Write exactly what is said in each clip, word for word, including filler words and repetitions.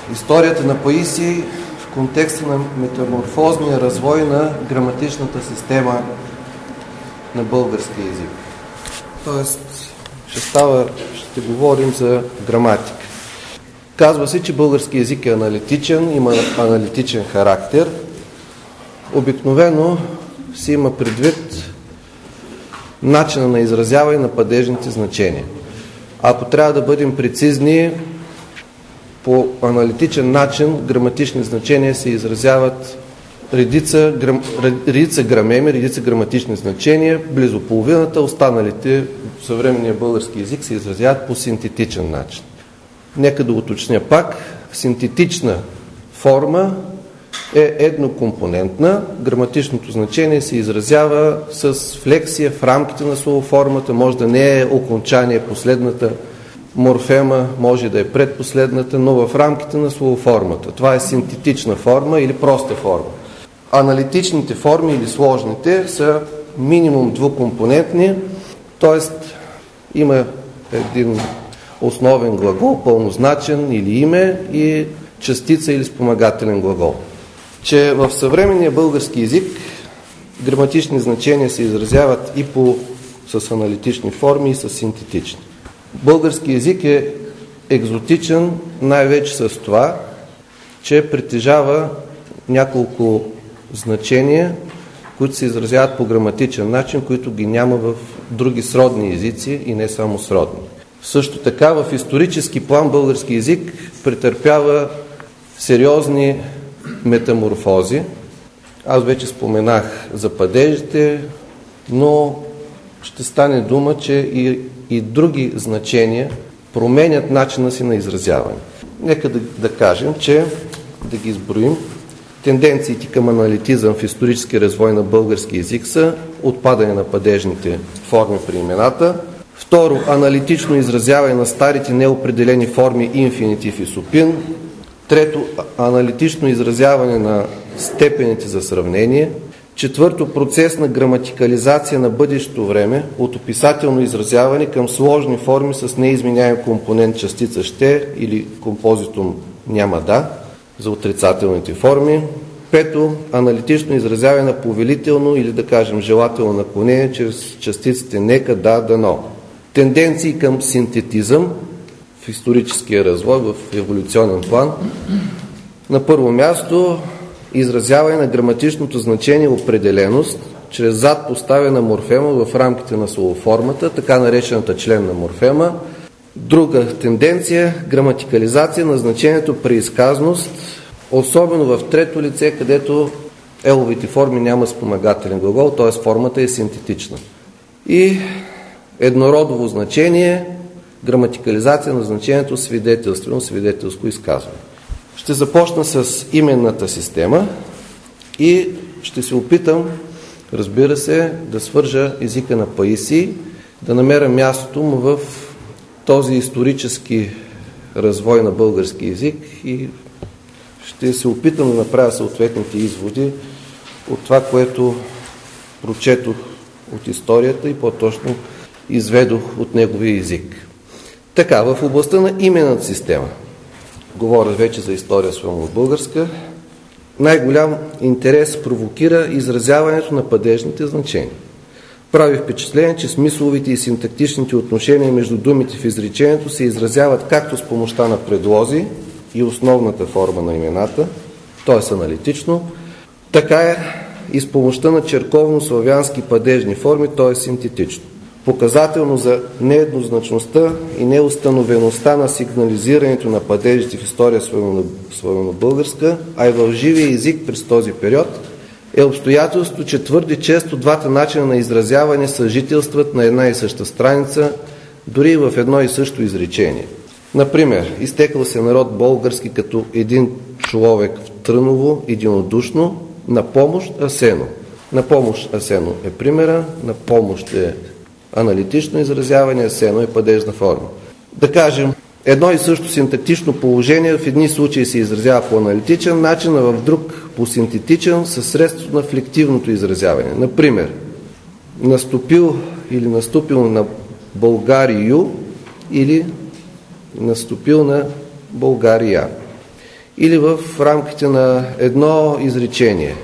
историята на Паисий в контекста на метаморфозния развой на граматичната система на българския език. Тоест, ще става, ще говорим за граматика. Казва се, че български език е аналитичен, има аналитичен характер. Обикновено се има предвид начина на изразяване на падежните значения. Ако трябва да бъдем прецизни, по аналитичен начин граматични значения се изразяват редица, грам, редица грамеми, редица граматични значения, близо половината, останалите в съвременния български език се изразяват по синтетичен начин. Нека да уточня пак, синтетична форма е еднокомпонентна, граматичното значение се изразява с флексия в рамките на словоформата, може да не е окончание последната морфема, може да е предпоследната, но в рамките на словоформата. Това е синтетична форма или проста форма. Аналитичните форми или сложните са минимум двукомпонентни, т.е. има един основен глагол, пълнозначен или име и частица или спомагателен глагол. Че в съвременния български език граматични значения се изразяват и по, с аналитични форми, и с синтетични. Български език е екзотичен най-вече с това, че притежава няколко значения, които се изразяват по граматичен начин, които ги няма в други сродни езици и не само сродни. Също така в исторически план български език претърпява сериозни метаморфози. Аз вече споменах за падежите, но ще стане дума, че и, и други значения променят начина си на изразяване. Нека да, да кажем, че да ги изброим. Тенденциите към аналитизъм в исторически развой на български език са отпадане на падежните форми при имената. Второ, аналитично изразяване на старите неопределени форми инфинитив и супин. Трето, аналитично изразяване на степените за сравнение. Четвърто, процес на граматикализация на бъдещето време от описателно изразяване към сложни форми с неизменяем компонент частица ще или композитум няма да за отрицателните форми. Пето, аналитично изразяване на повелително или да кажем желателно наклонение чрез частиците нека, да, дано. Тенденции към синтетизъм в историческия развой, в еволюционен план. На първо място, изразяване на граматичното значение определеност чрез зад поставена морфема в рамките на словоформата, така наречената членна морфема. Друга тенденция – граматикализация на значението преизказност, особено в трето лице, където еловите форми няма спомагателен глагол, т.е. формата е синтетична. И еднородово значение – граматикализация на значението свидетелствено, свидетелско изказване. Ще започна с именната система и ще се опитам, разбира се, да свържа езика на Паисий, да намеря мястото му в този исторически развой на български език и ще се опитам да направя съответните изводи от това, което прочетох от историята и по-точно изведох от неговия език. Така, в областта на именната система, говоря вече за история славянобългарска, най-голям интерес провокира изразяването на падежните значения. Прави впечатление, че смисловите и синтактичните отношения между думите в изречението се изразяват както с помощта на предлози и основната форма на имената, т.е. аналитично, така е и с помощта на черковно-славянски падежни форми, т.е. синтетично. Показателно за нееднозначността и неустановеността на сигнализирането на падежите в история славянобългарска, а и в живия език през този период, е обстоятелството, че твърде често двата начина на изразяване съжителстват на една и съща страница, дори и в едно и също изречение. Например, изтекал се народ български като един човек в Тръново, единодушно, на помощ Асено. На помощ Асено е примера, на помощ е аналитично изразяване, Асено е падежна форма. Да кажем, едно и също синтактично положение в едни случаи се изразява по аналитичен начин, а в друг по синтетичен със средството на флективното изразяване. Например, наступил или наступил на Българию или наступил на България. Или в рамките на едно изречение.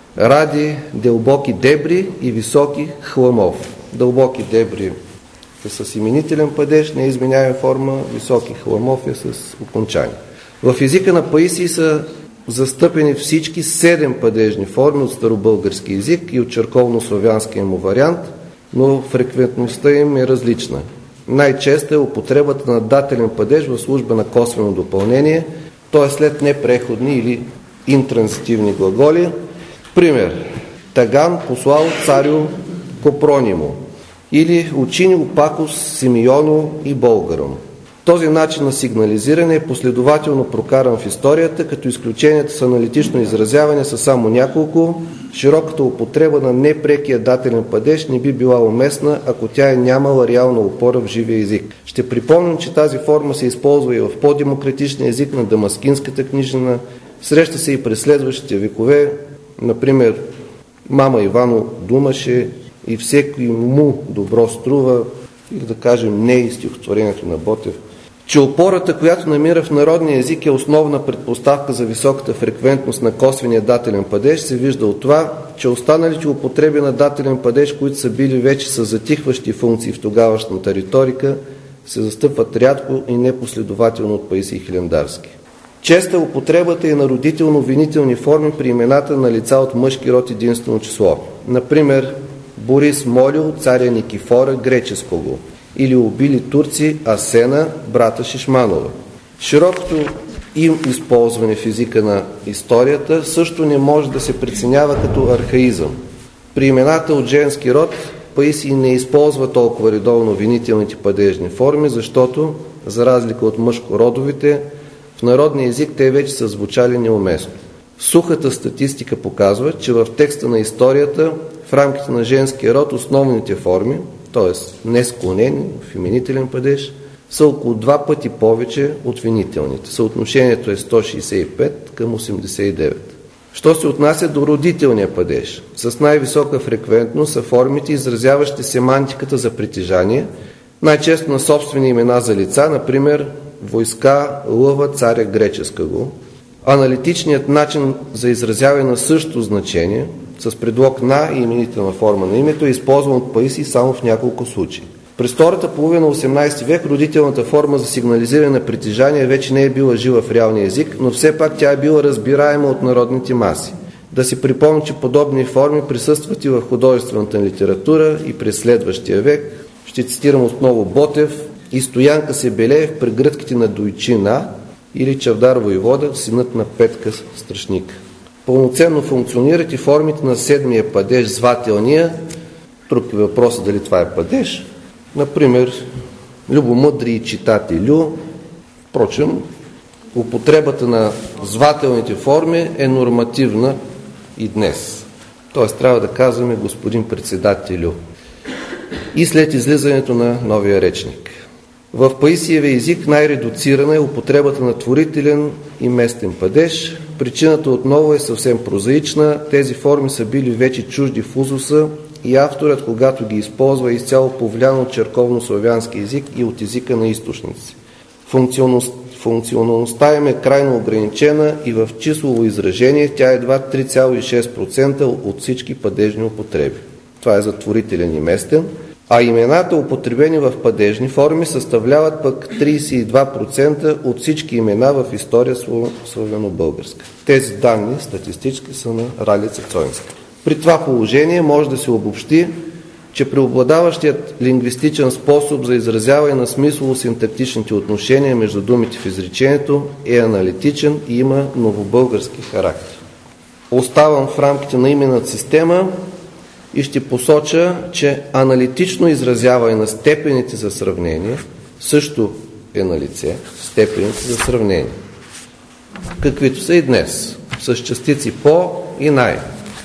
Ради дълбоки дебри и високи хламов. Дълбоки дебри е с именителен падеж, неизменяема форма, високи хламов е с окончание. В езика на Паисий са застъпени всички седем падежни форми от старобългарски език и от черковно-славянския му вариант, но фреквентността им е различна. Най-честа е употребата на дателен падеж в служба на косвено допълнение, т.е. след непреходни или интранзитивни глаголи. Пример: Таган послал царю Копронимо или учинил пакос Симеоно и Българом. Този начин на сигнализиране е последователно прокаран в историята, като изключенията с аналитично изразяване са само няколко. Широката употреба на непрекия дателен падеж не би била уместна, ако тя е нямала реална опора в живия език. Ще припомням, че тази форма се използва и в по-демократичния език на дамаскинската книжнина. Среща се и през следващите векове. Например, мама Ивано думаше и всеки му добро струва, или да кажем не и стихотворението на Ботев. Че опората, която намира в народния език, е основна предпоставка за високата фреквентност на косвения дателен падеж, се вижда от това, че останалите употреби на дателен падеж, които са били вече с затихващи функции в тогавашната риторика, се застъпват рядко и непоследователно от Паисий Хилендарски. Честа употребата е на родително-винителни форми при имената на лица от мъжки род единствено число. Например, Борис молил царя Никифора греческого, или убили турци Асена, брата Шишманова. Широкото им използване в езика на историята също не може да се преценява като архаизъм. При имената от женски род Паисий не използва толкова редовно винителните падежни форми, защото, за разлика от мъжкородовите, в народния език те вече са звучали неуместно. Сухата статистика показва, че в текста на историята в рамките на женския род основните форми, т.е. несклонени в именителен падеж, са около два пъти повече от винителните. Съотношението е сто шейсет и пет към осемдесет и девет. Що се отнася до родителния падеж, с най-висока фреквентност са формите, изразяващи семантиката за притежание, най-често на собствени имена за лица, например войска, лъва, царя, греческа го. Аналитичният начин за изразяване на същото значение, с предлог на и именителна форма на името, е използван от Паисий само в няколко случаи. През втората половина на осемнадесети век родителната форма за сигнализиране на притежание вече не е била жива в реалния език, но все пак тя е била разбираема от народните маси. Да си припомня, че подобни форми присъстват и в художествената литература и през следващия век. Ще цитирам отново Ботев: и Стоянка Себелеев при гръдките на Дойчина или Чавдар Войвода, синът на Петка Страшника. Пълноценно функционират и формите на седмия падеж, звателния. Друг е въпросът дали това е падеж. Например, любомъдри и читателю. Впрочем, употребата на звателните форми е нормативна и днес. Тоест трябва да казваме господин председателю. И след излизането на новия речник. В Паисиевия език най-редуцирана е употребата на творителен и местен падеж. Причината отново е съвсем прозаична. Тези форми са били вече чужди в узуса и авторът, когато ги използва, е изцяло повлиян от черковно-славянски език и от езика на източници. Функционалност, функционалността им е крайно ограничена и в числово изражение тя е едва три цяло и шест процента от всички падежни употреби. Това е за творителен и местен. А имената, употребени в падежни форми, съставляват пък тридесет и два процента от всички имена в история славяно-българска. Тези данни статистически са на Ралица Цойнска. При това положение може да се обобщи, че преобладаващият лингвистичен способ за изразяване на смислово-синтактичните отношения между думите в изречението е аналитичен и има новобългарски характер. Оставам в рамките на именната система и ще посоча, че аналитично изразяване на степените за сравнение също е на лице, степените за сравнение, каквито са и днес, с частици по и най.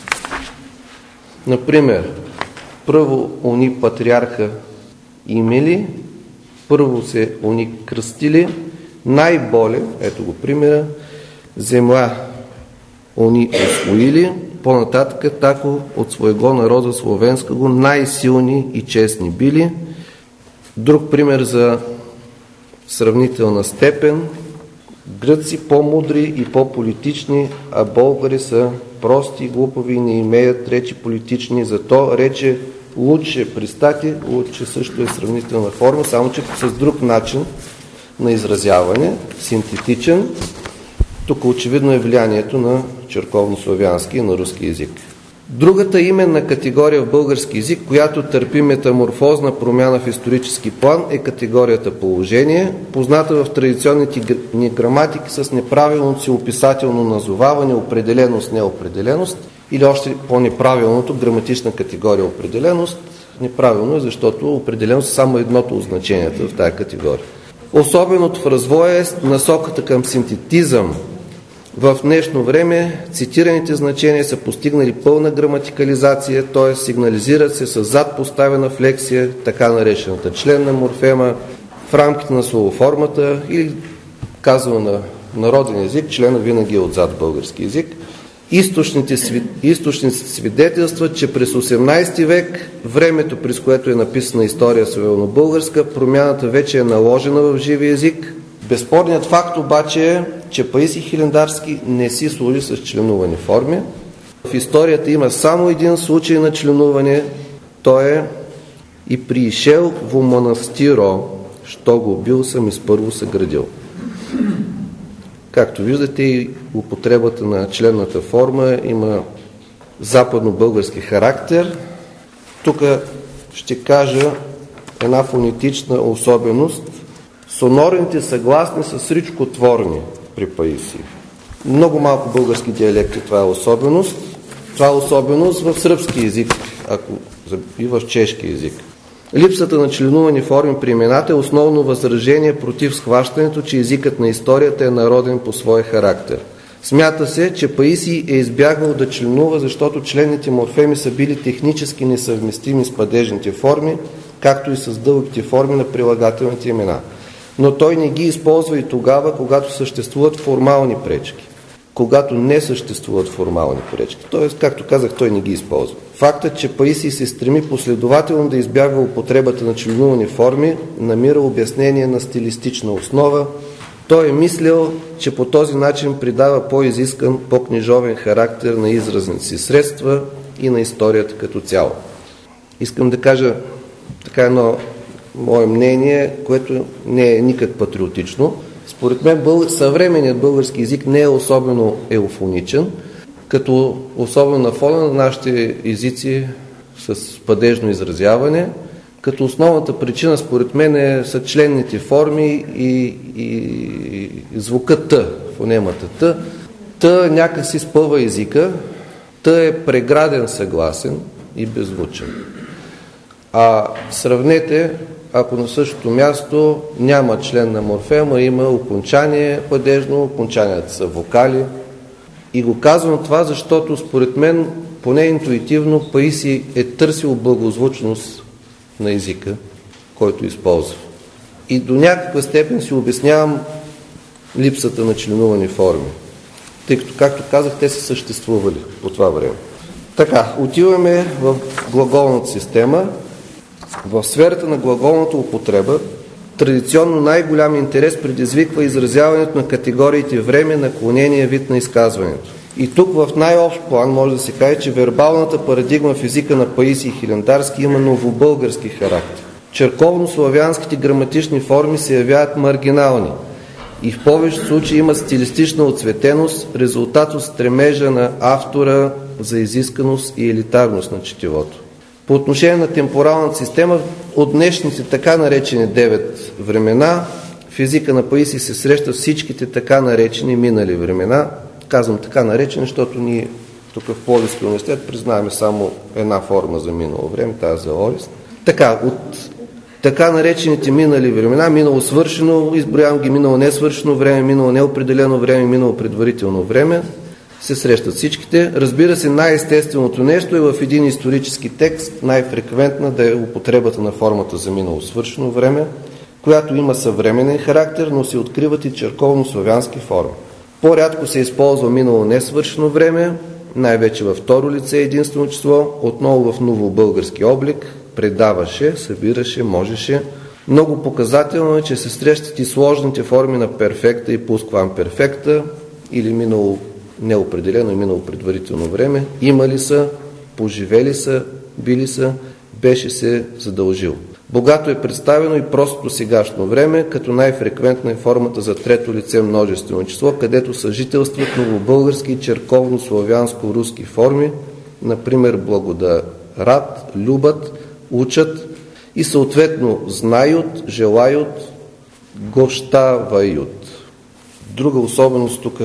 Например, първо они патриарха имели, първо се они кръстили, най-боле, ето го примера, земя они освоили, по-нататък тако от своего народа словенского най-силни и честни били. Друг пример за сравнителна степен Гръци по-мудри и по-политични, а българи са прости, глупови и не имеят речи политични, зато рече лучше пристати, лучше също е сравнителна форма, само че с друг начин на изразяване, синтетичен. Тук очевидно е влиянието на черковнославянски и на руски език. Другата именна категория в български език, която търпи метаморфозна промяна в исторически план, е категорията положение, позната в традиционните ни граматики с неправилното си описателно назоваване, определеност, неопределеност, или още по-неправилното граматична категория определеност. Неправилно е, защото определеност е само едното от значенията в тази категория. Особеното в развоя е насоката към синтетизъм. В днешно време цитираните значения са постигнали пълна граматикализация, т.е. сигнализират се с зад поставена флексия, така наречената членна морфема, в рамките на словоформата или казано на народен език, члена винаги е отзад български език. Източниците, източниците свидетелстват, че през осемнадесети век, времето, през което е написана история славянобългарска, промяната вече е наложена в живи език. Безспорният факт обаче е, че Паисий Хилендарски не си служи с членувани форми. В историята има само един случай на членуване, то е и приишел во монастиро, що го бил съм изпърво съградил. Както виждате, и употребата на членната форма има западно-български характер. Тук ще кажа една фонетична особеност. Сонорните съгласни са ричкотворни при Паисий. Много малко български диалекти това е особеност. Това е особеност в сръбски език, ако и в чешки език. Липсата на членувани форми при имената е основно възражение против схващането, че езикът на историята е народен по своя характер. Смята се, че Паисий е избягвал да членува, защото членните морфеми са били технически несъвместими с падежните форми, както и с дългите форми на прилагателните имена. Но той не ги използва и тогава, когато съществуват формални пречки. Когато не съществуват формални пречки. Тоест, както казах, той не ги използва. Фактът, че Паисий се стреми последователно да избягва употребата на членувани форми, намира обяснение на стилистична основа. Той е мислил, че по този начин придава по-изискан, по-книжовен характер на изразните си средства и на историята като цяло. Искам да кажа така едно мое мнение, което не е никак патриотично. Според мен бъл... съвременният български език не е особено еуфоничен, като особено на фона на нашите езици с падежно изразяване, като основната причина според мен е, са членните форми и, и, и звука Т, фонемата Т. Т някак си спъва езика, Т е преграден съгласен и беззвучен. А сравнете, ако на същото място няма член на морфема, има окончание падежно, окончанията са вокали. И го казвам това, защото според мен, поне интуитивно, Паисий е търсил благозвучност на езика, който използва. И до някаква степен си обяснявам липсата на членувани форми, тъй като, както казах, те са съществували по това време. Така, отиваме в глаголната система. В сферата на глаголната употреба традиционно най-голям интерес предизвиква изразяването на категориите време, наклонение, вид на изказването. И тук в най-общ план може да се каже, че вербалната парадигма в езика на Паисий Хилендарски има новобългарски характер. Черковнославянските граматични форми се явяват маргинални и в повечето случаи имат стилистична отцветеност, резултат от стремежа на автора за изисканост и елитарност на четивото. По отношение на темпоралната система, от днешните така наречени девет времена, в езика на Паисий се срещат всичките така наречени минали времена. Казвам така наречени, защото ние тук в Пловдивския университет признаваме само една форма за минало време, тази за Орист. Така, от така наречените минали времена, минало свършено, изброявам ги минало несвършено време, минало неопределено време, минало предварително време, се срещат всичките. Разбира се, най-естественото нещо е в един исторически текст, най-фреквентна да е употребата на формата за минало свършено време, която има съвременен характер, но се откриват и черковно-славянски форми. По-рядко се използва минало несвършено време, най-вече във второ лице единствено число, отново в новобългарски облик, предаваше, събираше, можеше, Много показателно е, че се срещат и сложните форми на перфекта и плусквамперфекта, или минало неопределено и минало предварително време. Имали са, поживели са, били са, беше се задължил. Богато е представено и простото сегашно време, като най-фреквентна е формата за трето лице множествено число, където съжителстват новобългарски и черковно-славянско-руски форми, например благодарат, любят, учат и съответно знаят, желаят, гощавают. Друга особеност тук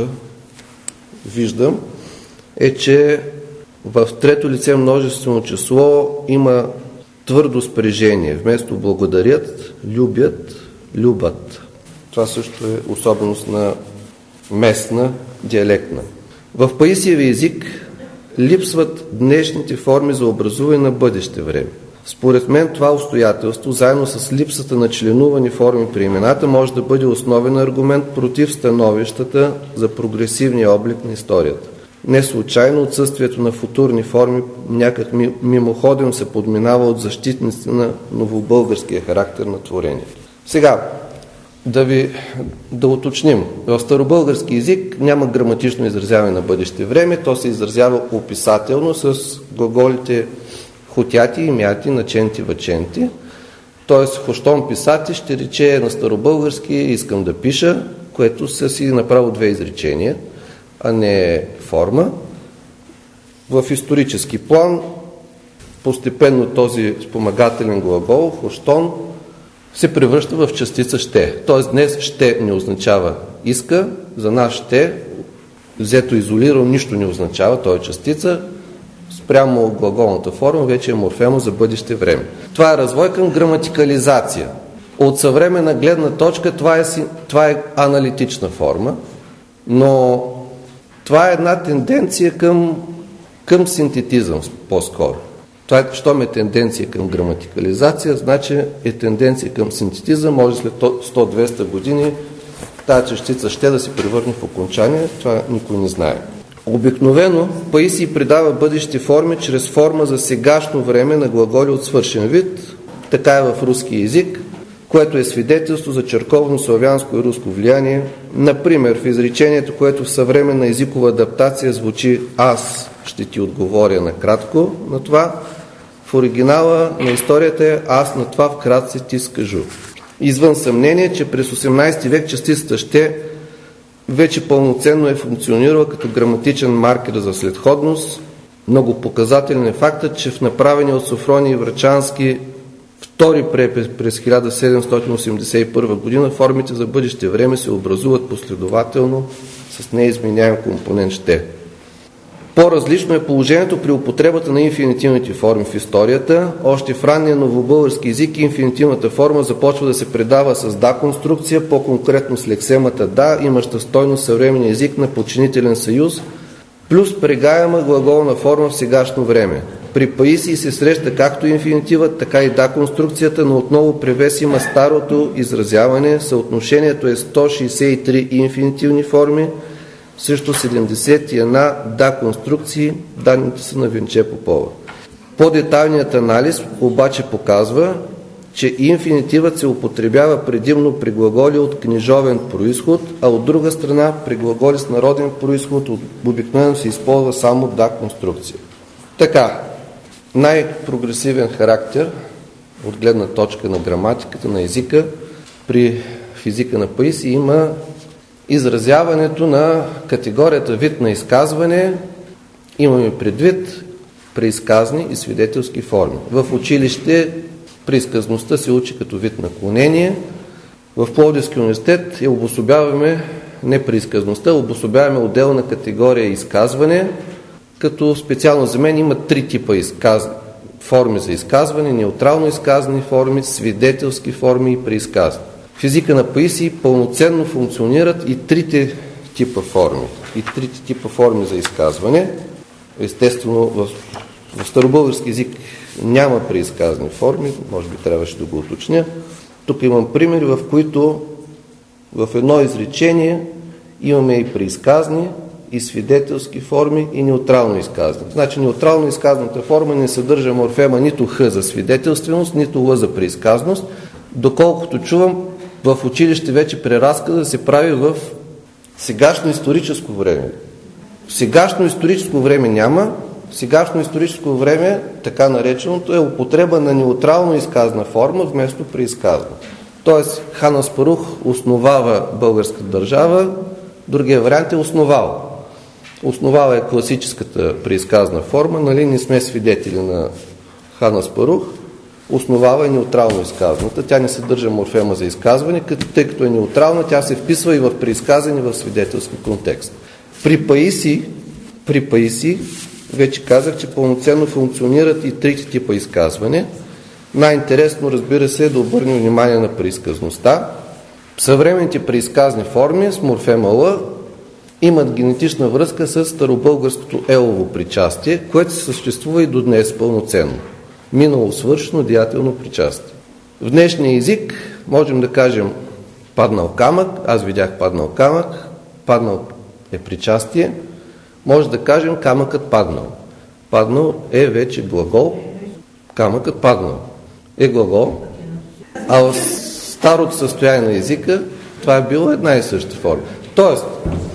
виждам е, че в трето лице множествено число има твърдо спрежение. Вместо благодарят, любят, любят. Това също е особеност на местна, диалектна. В Паисиевия език липсват днешните форми за образуване на бъдеще време. Според мен това обстоятелство, заедно с липсата на членувани форми при имената, може да бъде основен аргумент против становищата за прогресивния облик на историята. Не случайно отсъствието на футурни форми някак мимоходен се подминава от защитници на новобългарския характер на творението. Сега, да ви да уточним. В старобългарски език няма граматично изразяване на бъдеще време, то се изразява описателно с глаголите хотяти, имяти, наченти, въченти. Т.е. хощом писати ще рече на старобългарски искам да пиша, което са си направо две изречения, а не форма. В исторически план постепенно този спомагателен глагол, хощон, се превръща в частица ще. Т.е. днес ще не означава иска, за нас ще, взето изолирано, нищо не означава, то е частица, спрямо глаголната форма вече е морфема за бъдеще време. Това е развой към граматикализация. От съвременна гледна точка това е, това е аналитична форма, но това е една тенденция към, към синтетизъм по-скоро. Това е, щом е тенденция към граматикализация, значи е тенденция към синтетизъм, може след сто-двеста години тази частица ще да се превърне в окончание, това никой не знае. Обикновено Паисий придава бъдещи форми чрез форма за сегашно време на глаголи от свършен вид, така е в руски език, което е свидетелство за черковно-славянско и руско влияние. Например, в изречението, което в съвременна езикова адаптация звучи аз ще ти отговоря накратко на това, в оригинала на историята е аз на това вкратце ти скажу. Извън съмнение, че през осемнадесети век частицата ще вече пълноценно е функционирала като граматичен маркер за следходност. Много показателен е фактът, че в направения от Софроний и Врачански втори препис през хиляда седемстотин осемдесет и първа година формите за бъдеще време се образуват последователно с неизменяем компонент ще. По-различно е положението при употребата на инфинитивните форми в историята. Още в ранния новобългарски език инфинитивната форма започва да се предава с да конструкция, по-конкретно с лексемата да, имаща стойност съвременния език на подчинителен съюз, плюс прегаема глаголна форма в сегашно време. При Паисий се среща както инфинитивът, така и да конструкцията, но отново превес има старото изразяване. Съотношението е сто шейсет и три инфинитивни форми срещу седемдесет и една да конструкции. Данните са на Венче Попова. По-детайлният анализ обаче показва, че инфинитивът се употребява предимно при глаголи от книжовен произход, а от друга страна при глаголи с народен произход обикновено се използва само да конструкция. Така, най-прогресивен характер от гледна точка на граматиката, на езика, при физика на Паисий има изразяването на категорията вид на изказване. Имаме предвид преизказни и свидетелски форми. В училище преизказността се учи като вид наклонение. В Пловдивския университет я обособяваме не преизказността, обособяваме отделна категория изказване, като специално за мен има три типа изказ... форми за изказване: неутрално изказани форми, свидетелски форми и преизказни. В езика на Паисий пълноценно функционират и трите типа форми. И трите типа форми за изказване. Естествено, в, в старобългарски език няма преизказани форми, може би трябваше да го уточня. Тук имам примери, в които в едно изречение имаме и преизказни, и свидетелски форми, и неутрално изказване. Значи неутрално изказаната форма не съдържа морфема нито х за свидетелственост, нито л за преизказност. Доколкото чувам, в училище вече преразказа се прави в сегашно историческо време. В сегашно историческо време няма. В сегашно историческо време, така нареченото, е употреба на неутрално изказна форма вместо преизказна. Тоест, хан Аспарух основава българската държава, другия вариант е основава. Основава е класическата преизказна форма, нали, не сме свидетели на хан Аспарух, основава е неутрално изказната. Тя не съдържа морфема за изказване, тъй като е неутрална, тя се вписва и в преизказане, в свидетелски контекст. При Паисий, при Паисий, вече казах, че пълноценно функционират и трите типа изказване. Най-интересно, разбира се, е да обърнем внимание на преизказността. Съвременните преизказни форми с морфема Л имат генетична връзка с старобългарското елово причастие, което се съществува и до днес пълноценно. Минало свършено деятелно причастие. В днешния език можем да кажем паднал камък, аз видях паднал камък, паднал е причастие, може да кажем камъкът паднал. Паднал е вече глагол, камъкът паднал е глагол, а в старото състояние на езика това е било една и съща форма. Тоест,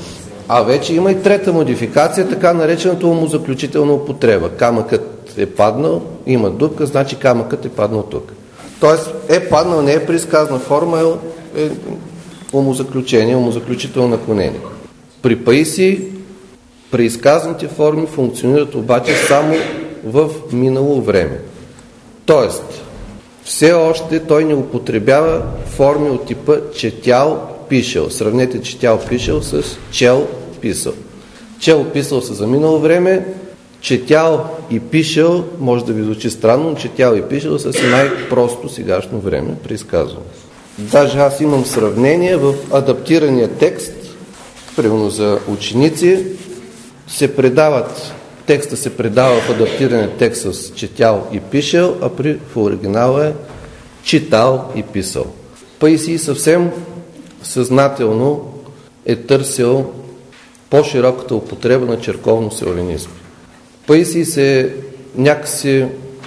а вече има и трета модификация, така наречената умозаключителна употреба. Камъкът е паднал, има дупка, значи камъкът е паднал тук. Тоест, е паднал не е преизказна форма, е умозаключение, умозаключително наклонение. При Паисий преизказните форми функционират обаче само в минало време. Тоест, все още той не употребява форми от типа четял, пишел. Сравнете четял, пишел с чел, писал. Чел, писал са за минало време, четял и пишел, може да ви звучи странно, но четял и пишел са си най-просто сегашно време преизказване. Даже аз имам сравнение в адаптирания текст, примерно за ученици, се предават, текста се предава в адаптирания текст с четял и пишел, а при в оригинала е читал и писал. Паисий съвсем съзнателно е търсил по-широката употреба на черковно-сеолинизма. Паисий се някакси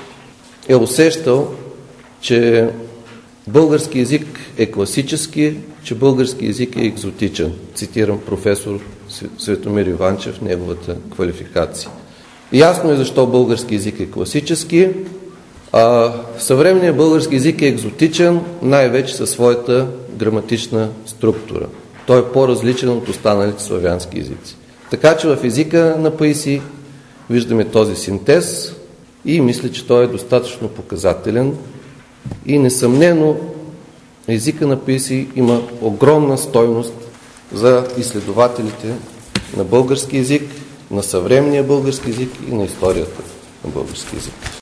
е усещал, че български език е класически, че български език е екзотичен. Цитирам професор Светомир Иванчев, неговата квалификация. Ясно е защо български език е класически. А съвременният български език е екзотичен най-вече със своята граматична структура. Той е по-различен от останалите славянски езици. Така че в езика на Паисий виждаме този синтез и мисля, че той е достатъчно показателен и несъмнено езика на Паисий има огромна стойност за изследователите на български език, на съвременния български език и на историята на български език.